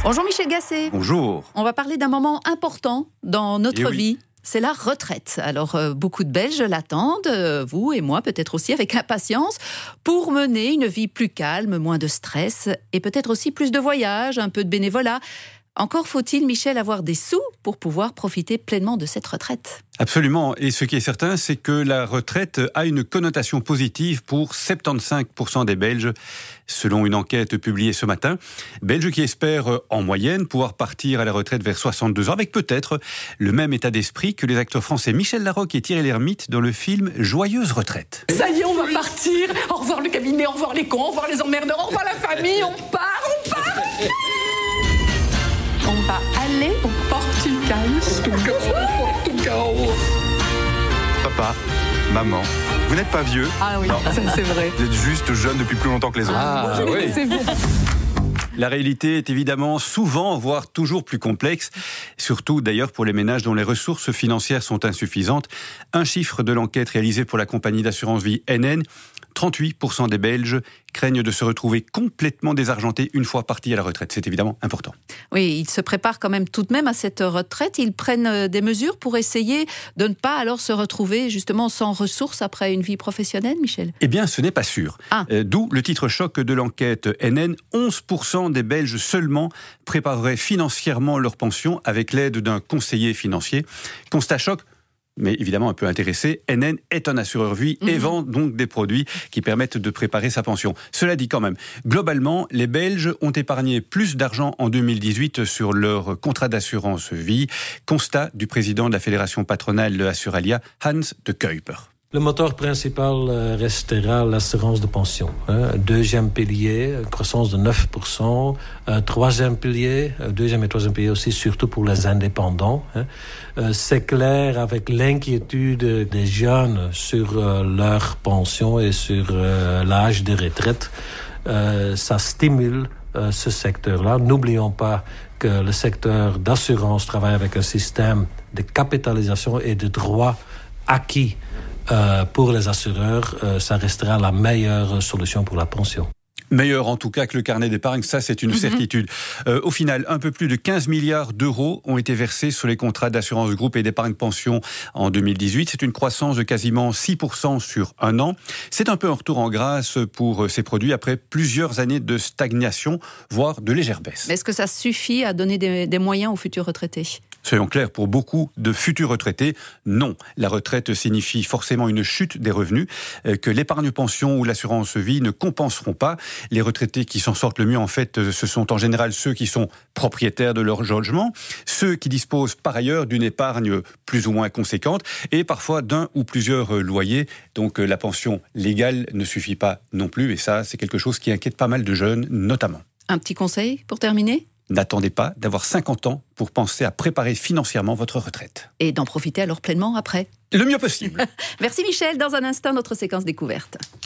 Bonjour Michel Gasset. Bonjour. On va parler d'un moment important dans notre oui. vie. C'est la retraite. Alors, beaucoup de Belges l'attendent, vous et moi peut-être aussi, avec impatience, pour mener une vie plus calme, moins de stress et peut-être aussi plus de voyages, un peu de bénévolat. Encore faut-il, Michel, avoir des sous pour pouvoir profiter pleinement de cette retraite. Absolument. Et ce qui est certain, c'est que la retraite a une connotation positive pour 75% des Belges, selon une enquête publiée ce matin. Belges qui espèrent, en moyenne, pouvoir partir à la retraite vers 62 ans, avec peut-être le même état d'esprit que les acteurs français Michel Larocque et Thierry Lhermitte dans le film Joyeuse retraite. Ça y est, on va partir. Au revoir le cabinet, au revoir les cons, au revoir les emmerdeurs, au revoir la famille. On part. On va aller au Portugal. Papa, maman, vous n'êtes pas vieux. Ah oui, ça c'est vrai. Vous êtes juste jeune depuis plus longtemps que les autres. Oui. C'est bien. La réalité est évidemment souvent, voire toujours plus complexe, surtout d'ailleurs pour les ménages dont les ressources financières sont insuffisantes. Un chiffre de l'enquête réalisée pour la compagnie d'assurance vie NN, 38% des Belges craignent de se retrouver complètement désargentés une fois partis à la retraite. C'est évidemment important. Oui, ils se préparent quand même tout de même à cette retraite. Ils prennent des mesures pour essayer de ne pas alors se retrouver justement sans ressources après une vie professionnelle, Michel. Eh bien, ce n'est pas sûr. D'où le titre choc de l'enquête NN. 11% des Belges seulement prépareraient financièrement leur pension avec l'aide d'un conseiller financier. Constat choc, mais évidemment un peu intéressé, NN est un assureur vie et vend donc des produits qui permettent de préparer sa pension. Cela dit quand même, globalement, les Belges ont épargné plus d'argent en 2018 sur leur contrat d'assurance vie. Constat du président de la fédération patronale Assuralia, Hans de Kuiper. Le moteur principal restera l'assurance de pension. Deuxième pilier, croissance de 9%. Troisième pilier, deuxième et troisième pilier aussi, surtout pour les indépendants. C'est clair, avec l'inquiétude des jeunes sur leur pension et sur l'âge de retraite, ça stimule ce secteur-là. N'oublions pas que le secteur d'assurance travaille avec un système de capitalisation et de droits acquis. Pour les assureurs, ça restera la meilleure solution pour la pension. Meilleur en tout cas que le carnet d'épargne, ça c'est une certitude. Au final, un peu plus de 15 milliards d'euros ont été versés sur les contrats d'assurance groupe et d'épargne pension en 2018. C'est une croissance de quasiment 6% sur un an. C'est un peu un retour en grâce pour ces produits après plusieurs années de stagnation, voire de légère baisse. Mais est-ce que ça suffit à donner des moyens aux futurs retraités ? Soyons clairs, pour beaucoup de futurs retraités, non. La retraite signifie forcément une chute des revenus que l'épargne pension ou l'assurance vie ne compenseront pas. Les retraités qui s'en sortent le mieux, en fait, ce sont en général ceux qui sont propriétaires de leur logement, ceux qui disposent par ailleurs d'une épargne plus ou moins conséquente et parfois d'un ou plusieurs loyers. Donc la pension légale ne suffit pas non plus et ça, c'est quelque chose qui inquiète pas mal de jeunes, notamment. Un petit conseil pour terminer ? N'attendez pas d'avoir 50 ans pour penser à préparer financièrement votre retraite. Et d'en profiter alors pleinement après. Le mieux possible. Merci Michel. Dans un instant, notre séquence découverte.